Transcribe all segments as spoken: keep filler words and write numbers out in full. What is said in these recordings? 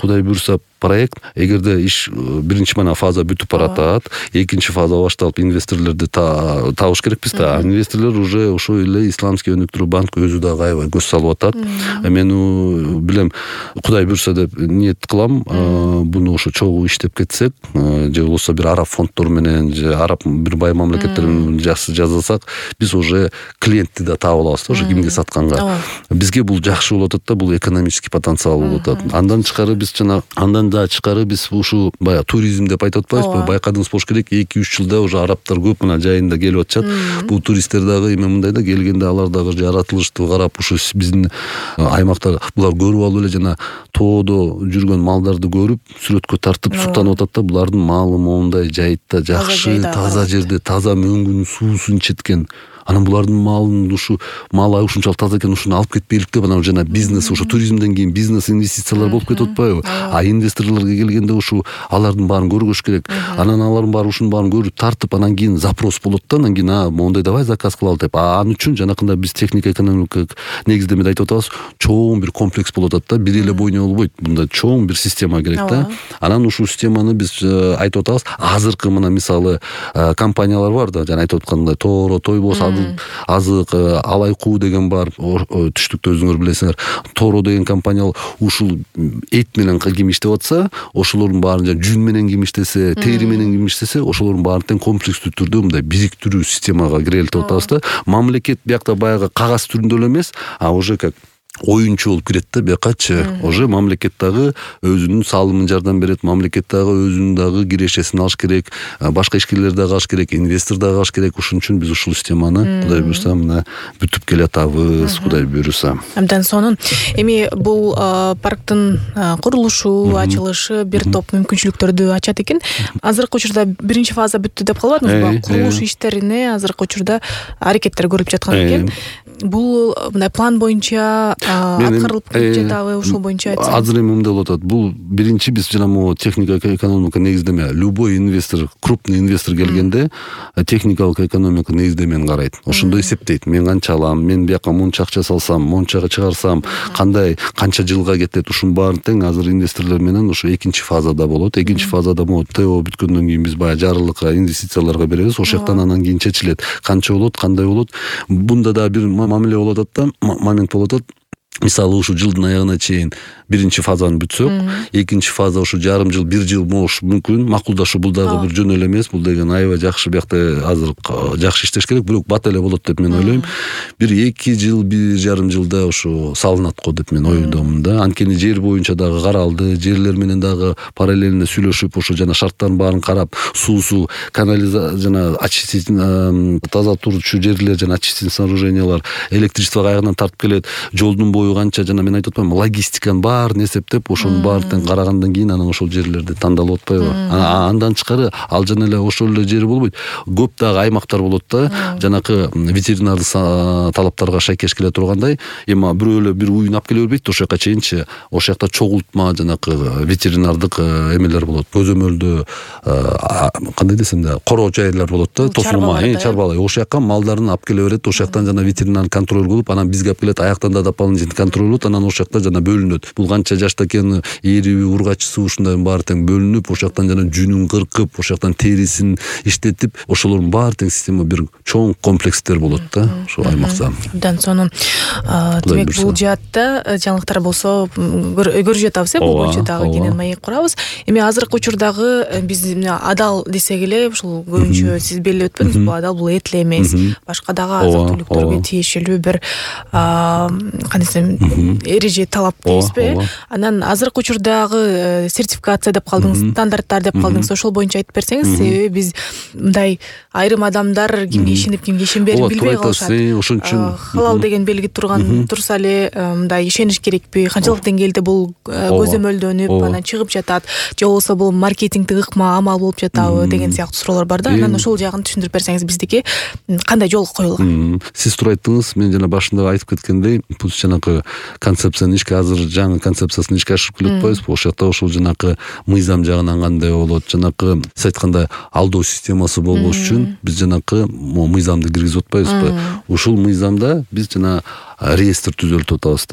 Кудай буюрса проект эгерде иш биринчи мана фаза бүтүп баратат, экинчи фаза башталып инвесторлорду табыш керекпиз да. Инвесторлор уже ошол эле Исламский өнүктүрүү банк өзү дагы аябай көз салып атат. Мен билем Кудай буюрса деп ниет кылам, буну ошо чогуу иштеп кетсек, же болбосо бир араб фонддору менен, же араб бир бай мамлекеттер менен жасасак, биз уже клиентти да таап алабыз, ошо кимге сатканга. Бизге бул жакшы болот да, бул экономический потенциал болот. Андан тышкары биз жана андан да тышкары биз ушу баягы туризм деп айтып атпайбызбы? Байкадыңыз болуш керек, эки үч жылда уже арабтар көп мына жайында келип атышат. Бул туристтер дагы эме мындай да, келгенде алар дагы жаратылышты карап, ушу биздин аймакта булар көрүп алып эле жана тоодо жүргөн малдарды көрүп, сүрөткө тартып суктанып атат да. Булардын малы моундай жайытта, жакшы, таза жерде, таза мөңгүнүн суусун ичеткен. Анан булардын малын ушу мал ушунчалык таза экен, ушуну алып кетпейлик деп, анан жана бизнес, ушу туризмден кийин бизнес инвестициялар болуп кетип атпайбы? А инвесторлорго келгенде ушу алардын баарын көргөш керек. Анан алардын баары ушунун баарын көрүп тартып, анан кийин запрос болот да, анан кийин а моундай давай заказ кылалы деп. А аны үчүн жанакындай биз техника экономика негиздемеде айтып атабыз, чоң бир комплекс болуп атат да, бир эле бойня болбойт. Мында чоң бир система керек да. Анан ушул системаны биз айтып атабыз, азыркы мына мисалы компаниялар бар да, жана айтып аткандай Торо, Тойбос, азык, Алайкуу деген бар, түштүктө өзүңөр билесиңер. Торо деген компания ушул эт менен ким иштеп атса, ошолордун баарын жана жүн менен ким иштесе, тери менен ким иштесе, ошолордун баарын тең комплекстүү түрдө мындай бириктирүү системага кирели деп атабыз да. Мамлекет биякта баягы кагаз түрүндө эле эмес, а уже как оюнчу болуп кирет да биякачы. Уже мамлекет дагы өзүнүн салымын жардам берет, мамлекет дагы өзүнүн дагы кирешесин алыш керек, башка ишкерлер дагы алыш керек, инвестор дагы алыш керек. Ошон үчүн биз ушул системаны Кудай буюрса мына бүтүп келатабыз, Кудай буюрса. Абдан сонун. Эми бул парктын курулушу, ачылышы бир топ мүмкүнчүлүктөрдү ачат экен. Азыркы учурда биринчи фаза бүттү деп калбадыңызбы? Курулуш иштерине азыркы учурда аракеттер көрүлүп жаткан экен. Бул мындай план боюнча аткарылып жатабы, ушул боюнча айтсаңыз? Азыр эми мындай болуп атат. Бул биринчи биз жана могу техника экономика негиздеме. Любой инвестор, крупный инвестор келгенде техникалык экономика негиздемени карайт. Ошондо эсептейт. Мен канча алам, мен бияка мунча акча салсам, мунчага чыгарсам, кандай, канча жылга кетет, ушунун баарын тең азыр инвесторлор менен ошо экинчи фазада болот. Экинчи фазада могу ТО бүткөндөн кийин биз баягы жарылыкка, инвестицияларга беребиз. Ошол жактан анан кийин чечилет. Канча болот, кандай болот. Бунда да бир мамиле болуп атат да, момент болуп атат. Мисалы ушу жылдын аягына чейин биринчи фазаны бүтсөк, экинчи фаза ушу жарым жыл, бир жыл болуш мүмкүн. Макулдашуу бул дагы бир жөн эле эмес, бул деген аябай жакшы, биякта азыр жакшы иштеш керек, бирок бат эле болот деп мен ойлойм. Бир эки жыл, бир жарым жылда ушу салынат го деп мен ойдомун да. Анткени жер боюнча дагы каралды, жерлер менен дагы параллельно сүйлөшүп, ошо жана шарттарын баарын карап, суусу, канализация жана очиститель, таза турчу жерлер жана очистительный сооружениялар, электричествого аягынан тартып келет, жолдун бою канча, жана мен айтып атпаймынбы, логистиканын баарын эсептеп, ошонун баарын карагандан кийин анан ошол жерлерди тандалып атпайбы? Андан тышкары ал жана эле ошол эле жер болбойт. Көп дагы аймактар болот да, жанакы ветеринардык талаптарга шайкеш келе тургандай, эми бирөө эле бир уюн алып келе бербейт ошол жака чейинчи. Ошол жакта чогултма жанакы ветеринардык эмелер болот. Көзөмөлдүү кандай десем да, короо жайлар болот да, тосулма, чарбалай. Ошол жака малдарын алып келе берет, ошол жактан жана ветеринар контроль кылып, анан бизге алып келет, аяктан да дополнительный контроль болот, анан ошол жакта жана бөлүнөт. Бул канча жашта экени, эриби, ургачысы, ушундай баары тең бөлүнүп, ошол жактан жана жүнүн кыркып, ошол жактан терисин иштетип, ошолордун баары тең система бир чоң комплекстер болот да, ошол аймакта. Абдан сонун. Демек, бул жаатта жаңылыктар болсо көрүп жатабыз, бул боюнча дагы кенен маек курабыз. Эми азыркы учурдагы биз адал десек эле, ушул көбүнчө сиз белгилеп өттүңүз, бул адал бул эт эле эмес, башка дагы азык-түлүктөргө тиешелүү бир кандай десем, эреже талап дейсизби? Анан азыркы учурдагы сертификация деп калдыңыз, стандарттар деп калдыңыз, ошол боюнча айтып берсеңиз, себеби биз мындай айрым адамдар кимге ишенип, кимге ишенберин билбей калышат. Ошон үчүн халал деген белги турган турса эле мындай ишениш керекпи? Канчалык деңгээлде бул көзөмөлдөнүп, анан чыгып жатат, же болбосо бул маркетингдик ыкма амал болуп жатабы деген сыяктуу суроолор бар да. Анан ошол жагын түшүндүрүп берсеңиз, биздики кандай жол коюлган? Сиз туура айттыңыз, мен жана башында айтып кеткендей, бул жанакы концепцияны ишке, азыр жаңы концепциясын ишке ашырып келе атпайбызбы? Ошол жакта ошол жанакы мыйзам жагынан кандай болот, жанакы сиз айткандай алдоо системасы болбош үчүн биз жанакы мыйзамды киргизип атпайбызбы? Ушул мыйзамда биз жана реестр түзөлтүп атабыз да.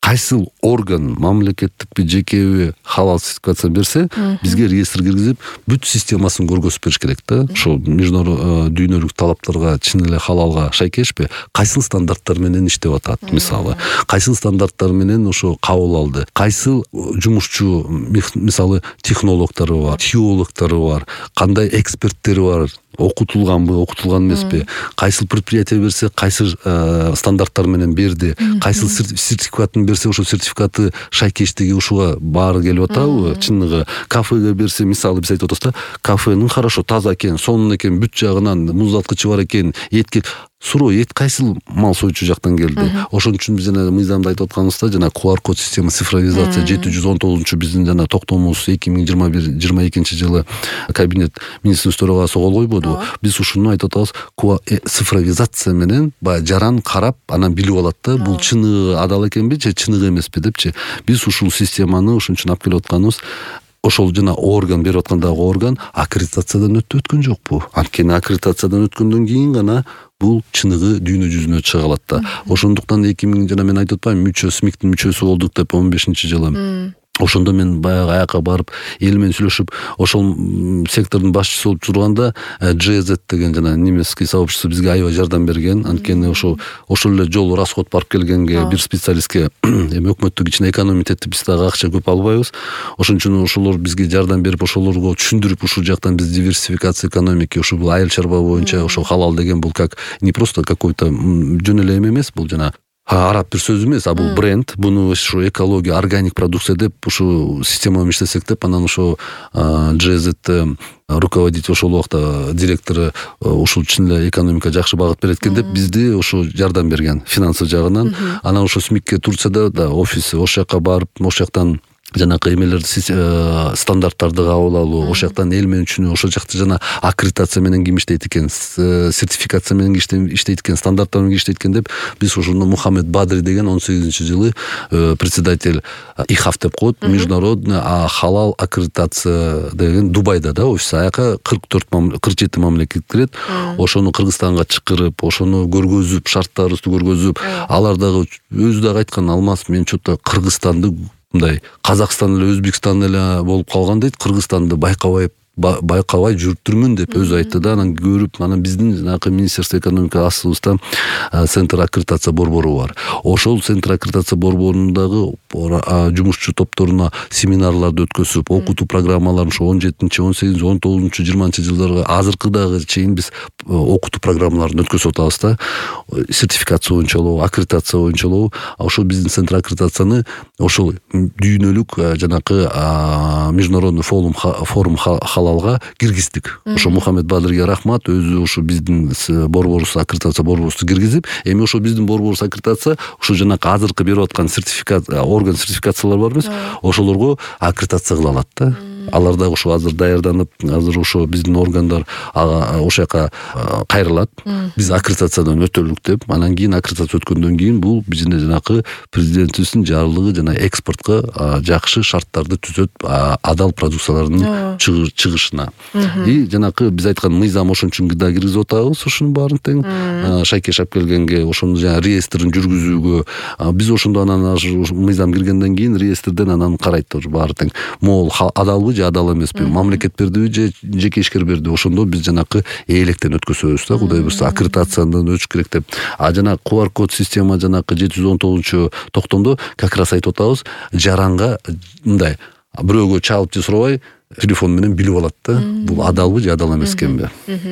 кайсыл орган мамлекеттикпи жекеби халал сертификация берсе бизге реестр киргизип бүт системасын көргөзүп бериш керек да. Ошо международдук дүйнөлүк талаптарга чын эле халалга шайкешпи, кайсыл стандарттар менен иштеп атат, мисалы кайсыл стандарттар менен ошо кабыл алды, кайсыл жумушчу мисалы технологдору бар, теологдору бар, кандай эксперттери бар, окутулганбы, окутулган эмеспи, кайсыл предприятие берсе кайсыл стандарттар менен берди, кайсыл сертификатын берсе ошо сертификаты шайкештиги ушуга баары келип атабы, чыныгы кафеге берсе, мисалы биз айтып атабыз да, кафенин хорошо таза экен, сонун экен, бүт жагынан муздаткычы бар экен, этке суроо, эт кайсыл мал соючу жактан келди. Ошон үчүн биз жана мыйзамда айтып атканыбызда жана ку ар код система цифровизация жети жүз он тогузунчу биздин жана токтомубуз эки миң жыйырма бир жыйырма экинчи жылы кабинет министрлик төрагасы кол койбоду. Биз ушуну айтып атабыз, цифровизация менен баягы жаран карап, анан билип алат да, бул чыныгы адал экенби же чыныгы эмеспи депчи. Биз ушул системаны ошон үчүн алып келип атканыбыз, ошол жана орган берип аткандагы орган аккредитациядан өтүп өткөн жокпу? Анткени аккредитациядан өткөндөн кийин гана бул чыныгы дүйнө жүзүнө чыга алат да. Ошондуктан эки миң жана мен айтып атпаймынбы, мүчө смиктин мүчөсү болдук деп он бешинчи жылы. Ошондо мен баягы аяка барып, эл менен сүйлөшүп, ошол сектордун башчысы болуп турганда джей зет деген жана немецкий сообщество бизге аябай жардам берген. Анткени ошо ошол эле жол расход барып келгенге бир специалистке эми өкмөттүк ичине экономить биз дагы акча көп албайбыз. Ошон үчүн ошолор бизге жардам берип, ошолорго түшүндүрүп, ушул жактан биз диверсификация экономики, ушул бул айыл чарба боюнча ошо халал деген бул как не просто какой-то жөн эле эме эмес, бул жана араб бир сөз эмес, а бул бренд, буну ушу экология, органик продукция деп ушу система менен иштесек деп, анан ошо джей зет руководитель ошол убакта директору ушул чын эле экономика жакшы багыт берет экен деп бизди ошо жардам берген финансовый жагынан. Анан ошо смикке Турцияда да офиси, ошол жака барып, ошол жактан жанакы эмелерди, стандарттарды кабыл алуу, ошол жактан эл менен түшүнүү, ошол жакта жана аккредитация менен ким иштейт экен, сертификация менен иштейт экен, стандарттар менен иштейт экен деп биз ошондо Мухаммед Бадри деген он сегизинчи жылы председатель ихав деп коет, международный халал аккредитация деген Дубайда да офис, аяка кырк төрт кырк жети мамлекет кирет. Ошону Кыргызстанга чакырып, ошону көргөзүп, шарттарыбызды көргөзүп, алар дагы өзү дагы айткан, Алмаз, мен чото Кыргызстанды мындай Казакстан эле, Өзбекстан эле болуп калган дейт, Кыргызстанды байкабай байкабай жүрүптүрмүн деп өзү айтты да. Анан көрүп, анан биздин жанакы Министерство экономика астыбызда центр аккредитация борбору бар. Ошол центр аккредитация борборундагы жумушчу топторуна семинарларды өткөзүп, окутуу программаларын ошо он жетинчи, он сегизинчи, он тогузунчу, жыйырманчы жылдарга азыркы дагы чейин биз окутуу программаларын өткөзүп атабыз да. Сертификация боюнча болобу, аккредитация боюнча болобу. Ошол биздин центр аккредитацияны ошол дүйнөлүк жанакы международный форум форум халалга киргиздик. Ошо Мухаммед Бадриге рахмат, өзү ошо биздин борборубуз, аккредитация борборубузду киргизип, эми ошо биздин борборубуз аккредитация ошо жанакы азыркы берип аткан сертификат, орган сертификациялар бар эмес, ошолорго аккредитация кыла алат да. Алар дагы ошо азыр даярданып, азыр ошо биздин органдар ошол жака кайрылат. Биз аккредитациядан өтөлүк деп, анан кийин аккредитация өткөндөн кийин бул биздин жанакы президентибиздин жарлыгы жана экспортко жакшы шарттарды түзөт, адал продукциялардын чыгышына. И жанакы биз айткан мыйзам ошон үчүн да киргизип атабыз, ошонун баарын тең шайкеш алып келгенге, ошону жана реестрин жүргүзүүгө. Биз ошондо анан мыйзам киргенден кийин реестрден анан карайт баары тең. Могул адалбы же адал эмеспи, мамлекет бердиби же жеке ишкер берди, ошондо биз жанакы ээлектен өткөзөбүз да, кудай буюрса аккредитациядан өтүш керек деп. А жана ку ар код система жанакы жети жүз он тогузунчу токтомдо как раз айтып атабыз, жаранга мындай бирөөгө чалып же сурабай телефон менен билип алат да, бул адалбы же адал эмес экенби.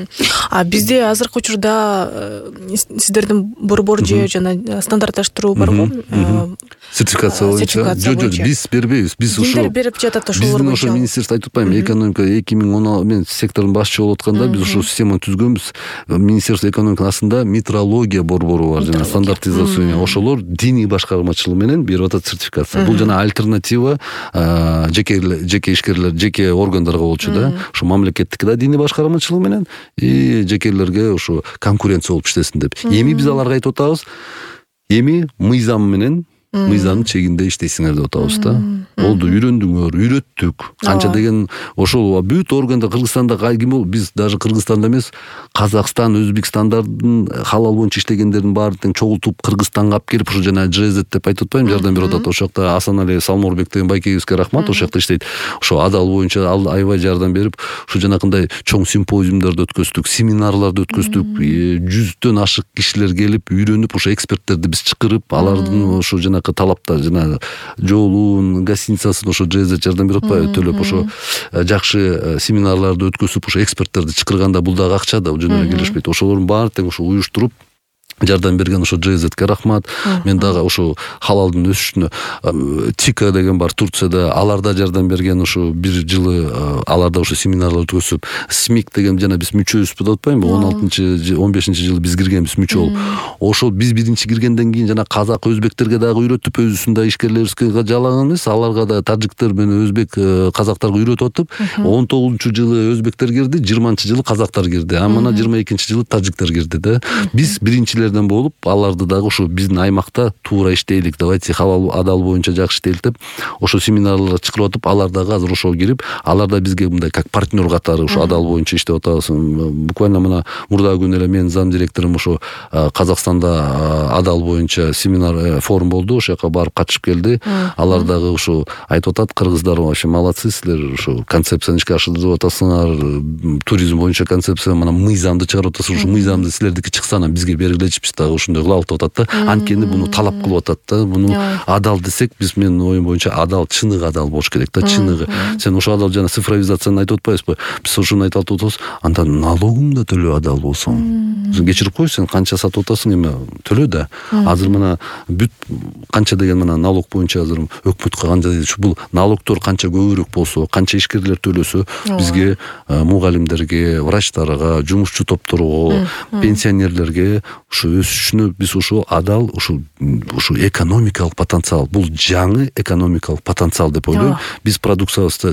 А бизде азыркы учурда сиздердин борбор же жана стандартташтыруу барбы? Сертификация боюнча жок, биз бербейбиз. Биз ошо кимдер берип жатат ошолор боюнча. Биздин ошо министерство айтып атпаймынбы, экономика эки миң он мен сектордун башчысы болуп атканда биз ошо системаны түзгөнбүз. Министерство экономиканын астында метрология борбору бар, жана стандартизация. Ошолор диний башкармачылык менен берип атат сертификация. Бул жана альтернатива жеке жеке ишкерлер, жеке органдарга болчу да. Ошо мамлекеттик да диний башкармачылык менен и жекелерге ошо конкуренция болуп иштесин деп. Эми биз аларга айтып атабыз, эми мыйзам менен мыйзамдын чегинде иштейсиңер деп атабыз да. Болду, үйрөндүңөр, үйрөттүк. Канча деген ошол бүт органда Кыргызстанда ким бол, биз даже Кыргызстанда эмес, Казакстан, Өзбекстандардын халал боюнча иштегендердин баарын чогултуп Кыргызстанга алып келип, ушу жана джи зет деп айтып атпайм, жардам берип атат. Ошол жакта Асанали Салморбек деген байкебизге рахмат, ошол жакта иштейт. Ошо адал боюнча аябай жардам берип, ушу жанакындай чоң симпозиумдарды өткөздүк, семинарларды өткөздүк, жүздөн ашык кишилер келип, үйрөнүп, ошо эксперттерди биз чакырып, алардын ошо жанакы талапта жана жолун, гостиницасын ошо джи зет жардам берип атпайбы, төлөп ошо жакшы семинарларды өткөзүп, ошо эксперттерди чакырганда бул дагы акча да, жөн эле келишпейт. Ошолордун баары тең ошо уюштуруп жардам берген ошо джи зетке рахмат. Мен дагы ошо халалдын өсүшүнө Тика деген бар Турцияда, аларда жардам берген, ошо бир жылы аларда ошо семинарлар өткөзүп, смик деген жана биз мүчөбүз деп атпаймынбы, он алтынчы он бешинчи жылы биз киргенбиз мүчө болуп. Ошол биз биринчи киргенден кийин жана казак, өзбектерге дагы үйрөтүп, өзүбүздүн да ишкерлерибизге жалган эмес, аларга да таджиктер менен өзбек казактарга үйрөтүп атып, он тогузунчу жылы өзбектер кирди, жыйырманчы жылы казактар кирди, а мына жыйырма экинчи жылы таджиктер кирди да. Биз биринчилер болуп, аларды дагы ушу биздин аймакта туура иштейлик, давайте халал адал боюнча жакшы иштейлик деп ошо семинарларга чакырып атып, алар дагы азыр ошого кирип, алар да бизге мындай как партнер катары ушу адал боюнча иштеп атабыз. Буквально мына мурдагы күнү эле менин зам директорум ошо Казакстанда адал боюнча семинар форум болду, ошол жака барып катышып келди. Алар дагы ушу айтып атат, кыргыздар вообще молодцы, силер ушу концепцияны ишке ашырып атасыңар, туризм боюнча концепция, мына мыйзамды чыгарып атасыңар, ушу мыйзамды силердики чыкса анан бизге бергилечи, биз дагы ушундай кылабыз деп атат да. Анткени буну талап кылып атат да. Буну адал десек, биз менин оюм боюнча адал, чыныгы адал болуш керек да, чыныгы. Сен ошо адал жана цифровизацияны айтып атпайбызбы? Биз ошону айтып атабыз, анда налогуң да төлөө адал болсоң. Кечирип кой, сен канча сатып атасың, эми төлөө да. Азыр мына бүт канча деген мына налог боюнча азыр өкмөткө канча дейт, бул налогтор канча көбүрөөк болсо, канча ишкерлер төлөсө, бизге мугалимдерге, врачтарга, жумушчу топторго, пенсионерлерге ушу өсүшүнө биз ушу адал, ушу ушу экономикалык потенциал, бул жаңы экономикалык потенциал деп ойлойм. Биз продукциябызды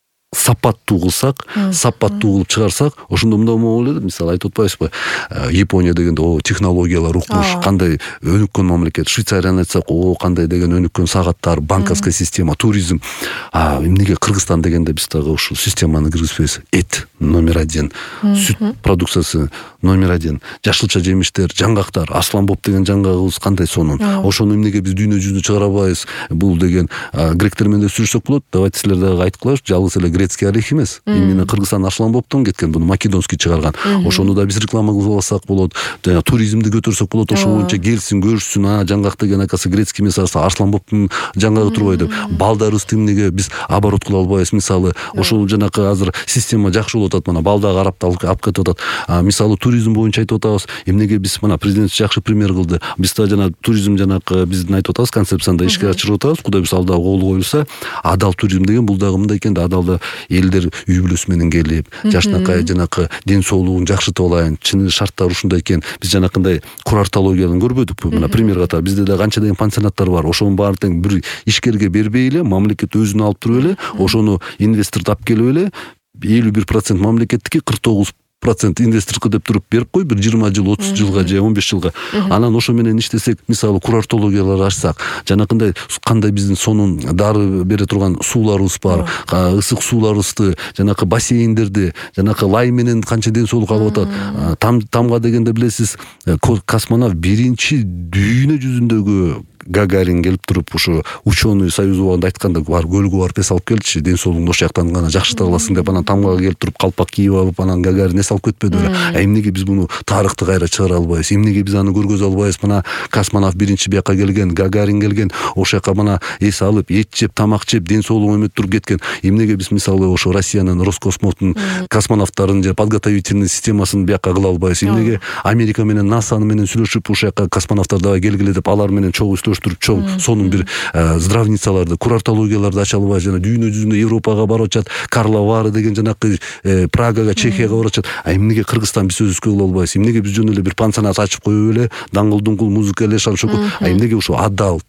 сапаттуу кылсак, сапаттуу кылып чыгарсак, ошондо мындай болот эле. Мисалы айтып атпайбызбы, Япония дегенде о технологиялар укмуш, кандай өнүккөн мамлекет. Швейцарияны айтсак, о кандай деген өнүккөн сагаттар, банковская система, туризм. А эмнеге Кыргызстан дегенде биз дагы ушул системаны киргизбейбиз? Эт номер один, сүт продукциясы номер один, жашылча жемиштер, жаңгактар, Асланбоп деген жаңгагыбыз кандай сонун. Ошону эмнеге биз дүйнө жүзүнө чыгара албайбыз? Бул деген гректер менен сүрүшсөк болот. Давайте силер дагы айтып коелучу, жалгыз эле грецкий орех эмес. Именно Кыргызстан Асланбоптон кеткен, буну македонский чыгарган. Ошону да биз реклама кылып алсак болот. Жана туризмди көтөрсөк болот, ошол боюнча келсин, көрүшсүн, а жаңгак деген акасы грецкий эмес, Асланбоптун жаңгагы турбайбы деп. Балдарыбызды эмнеге биз оборот кыла албайбыз? Мисалы, ошол жанакы азыр система жакшы болуп атат, мына балдагы арабты алып кетип атат. Мисалы туризм боюнча айтып атабыз, эмнеге биз мына президент жакшы пример кылды. Биз да жана туризм жанакы биздин айтып атабыз концепцияны ишке ашырып атабыз. Кудай биз алда кол коюлса, адал туризм деген бул дагы мындай экен да, адалда элдер үй бүлөсү менен келип, жашынакай жанакы ден соолугун жакшыртып алайын, чын шарттар ушундай экен. Биз жанакындай курартологияларын көрбөдүкпү? Мына пример катары бизде да канча деген пансионаттар бар. Ошонун баары тең бир ишкерге бербей эле, мамлекет өзүнө алып туруп эле, ошону инвесторду алып келип эле, элүү бир процент мамлекеттики, кырк тогуз процент инвесторго деп туруп берип кой, бир жыйырма жыл, отуз жылга же он беш жылга. Анан ошо менен иштесек, мисалы курортологиялар ачсак, жанакындай кандай биздин сонун дары бере турган сууларыбыз бар, ысык сууларыбызды, жанакы бассейндерди, жанакы лай менен канча ден соолук алып атат. Там тамга дегенде билесиз, космонавт биринчи дүйнө жүзүндөгү Гагарин келип туруп, ушу ученый союз убагында айтканда, бар көлгө барып эс алып келчи, ден соолугуңду ошол жактан гана жакшырта аласың деп, анан тамгага келип туруп калпак кийип алып, анан Гагарин эс алып кетпеди беле. А эмнеге биз буну тарыхты кайра чыгара албайбыз? Эмнеге биз аны көргөзө албайбыз? Мына космонавт биринчи бияка келген, Гагарин келген, ошол жака мына эс алып, эт жеп, тамак жеп, ден соолугу эметип туруп кеткен. Эмнеге биз мисалы ошо Россиянын Роскосмостун космонавттарын же подготовительный системасын бияка кыла албайбыз? Эмнеге Америка менен НАСА менен сүйлөшүп, ошол жака космонавттар дагы келгиле деп, алар менен чогуу сүйлөштүрүп, чоң сонун бир здравницаларды, курортологияларды ача албайбыз? Жана дүйнө жүзүндө Европага барып атышат, Карловары деген жанакы Прагага, Чехияга барып атышат. А эмнеге Кыргызстан биз өзүбүзгө кыла албайбыз? Эмнеге биз жөн эле бир пансионат ачып коюп эле, даңгыл дуңгул музыка эле шаншокот? А эмнеге ушул адал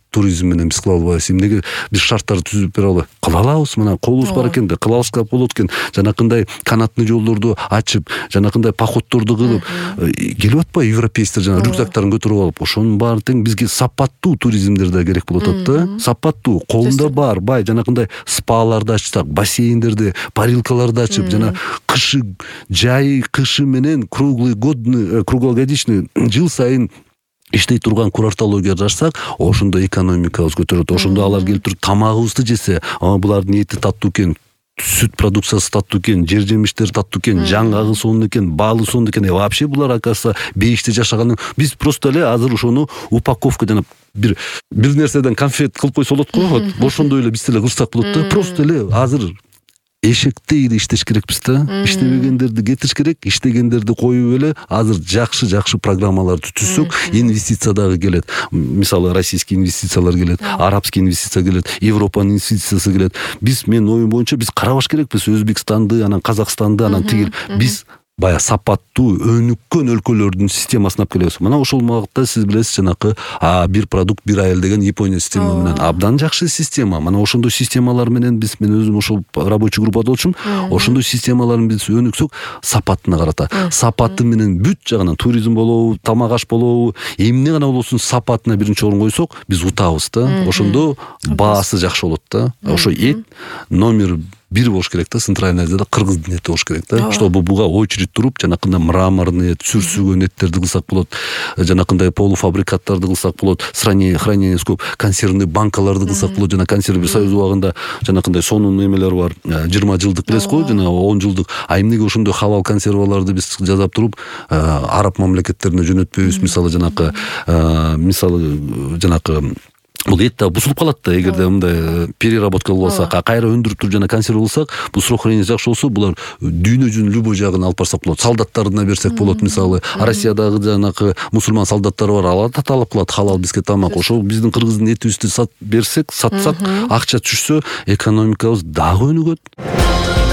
туризм менен биз кыла албайбыз, эмнеге биз шарттарды түзүп бере албайбыз? Кыла алабыз, мына колубуз бар экен да, кыла алышка болот экен. Жанакындай канатный жолдорду ачып, жанакындай походдорду кылып, келип атпайбы европейцтер жана рюкзактарын көтөрүп алып, ошонун баары тең бизге сапаттуу туризмдер да керек болот атат да. Сапаттуу, колунда бар, бай, жанакындай спаларды ачсак, бассейндерди, парилкаларды ачып, жана кышы, жай кышы менен круглый годный, круглогодичный, жыл сайын иштей турган курортологияларды ачсак, ошондо экономикабыз көтөрөт. Ошондо алар келип туруп тамагыбызды жесе, а булардын эти таттуу экен, сүт продукциясы таттуу экен, жер жемиштери таттуу экен, жаңгагы сонун экен, баалы сонун экен. Вообще булар акасы бейиште жашаган. Биз просто эле азыр ошону упаковка жана бир бир нерседен конфет кылып койсо болот го. Вот ошондой эле биз деле кылсак болот да. Просто эле азыр эшектей эле иштеш керекпиз да. Иштебегендерди кетиш керек, иштегендерди коюп эле азыр жакшы-жакшы программаларды түзсөк, инвестиция дагы келет. Мисалы российский инвестициялар келет, арабский инвестиция келет, Европанын инвестициясы келет. Биз, мен оюм боюнча, биз карабаш керекпиз Өзбекстанды, анан Казакстанды, анан тигил. Биз бая сапаттуу, өнүккөн өлкөлөрдүн системасын алып келебиз. Мына ошол багытта сиз билесиз, жанакы бир продукт, бир айыл деген Япония система менен абдан жакшы система. Мына ошондой системалар менен биз, мен өзүм ошол рабочий группада болчумун, ошондой системаларын биз өнүксөк, сапатына карата. Сапаты менен бүт жагынан туризм болобу, тамак аш болобу, эмне гана болбосун сапатына биринчи орун койсок, биз утабыз да. Ошондо баасы жакшы болот да. Ошо эт номер бир болуш керек да, Центральный Азияда кыргыздын эти болуш керек да. Чтобы буга очередь туруп, жанакындай мраморный эт, сүрсүгөн эттерди кылсак болот, жанакындай полуфабрикаттарды кылсак болот, хранение көп, консервный банкаларды кылсак болот, жана консервный союз убагында жанакындай сонун эмелер бар, жыйырма жылдык билесиз го, жана он жылдык. А эмнеге ошондой халал консерваларды биз жасап туруп, араб мамлекеттерине жөнөтпөйбүз? Мисалы жанакы, мисалы жанакы бул эт да бузулуп калат да, эгерде мындай переработка кылсак, кайра өндүрүп туруп жана консерва кылсак, бул срок хранения жакшы болсо, булар дүйнө жүзүнүн любой жагына алып барсак болот. Солдаттарына берсек болот, мисалы Россиядагы жанакы мусулман солдаттар бар, алар да талап кылат халал бизге тамак. Ошол биздин кыргыздын этибизди берсек, сатсак, акча түшсө, экономикабыз дагы өнүгөт.